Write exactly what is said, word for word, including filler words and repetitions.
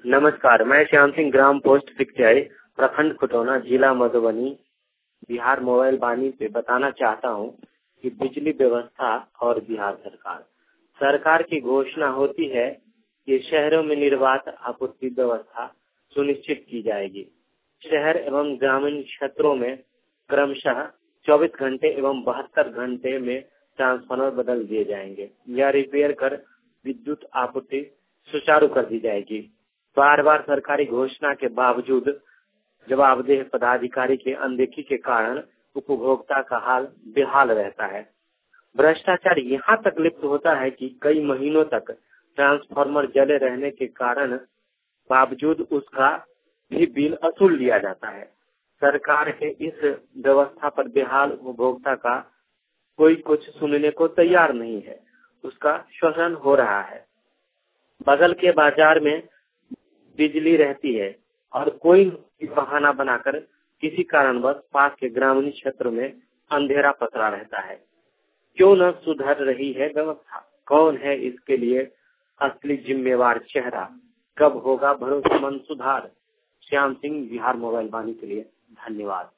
नमस्कार, मैं श्याम सिंह, ग्राम पोस्ट सिकचई, प्रखंड खुटौना, जिला मधुबनी, बिहार मोबाइल वाणी पे बताना चाहता हूँ कि बिजली व्यवस्था और बिहार सरकार सरकार की घोषणा होती है कि शहरों में निर्बाध आपूर्ति व्यवस्था सुनिश्चित की जाएगी। शहर एवं ग्रामीण क्षेत्रों में क्रमशः चौबीस घंटे एवं बहत्तर घंटे में ट्रांसफार्मर बदल दिए जाएंगे या रिपेयर कर विद्युत आपूर्ति सुचारू कर दी जाएगी। बार बार सरकारी घोषणा के बावजूद जवाबदेह पदाधिकारी के अनदेखी के कारण उपभोक्ता का हाल बेहाल रहता है। भ्रष्टाचार यहाँ तक लिप्त होता है कि कई महीनों तक ट्रांसफार्मर जले रहने के कारण बावजूद उसका भी बिल वसूल लिया जाता है। सरकार के इस व्यवस्था पर बेहाल उपभोक्ता का कोई कुछ सुनने को तैयार नहीं है। उसका शोषण हो रहा है। बगल के बाजार में बिजली रहती है और कोई बहाना बनाकर किसी कारणवश पास के ग्रामीण क्षेत्र में अंधेरा पसरा रहता है। क्यों न सुधर रही है व्यवस्था? कौन है इसके लिए असली जिम्मेवार चेहरा? कब होगा भरोसेमंद सुधार? श्याम सिंह, बिहार मोबाइल वाणी के लिए धन्यवाद।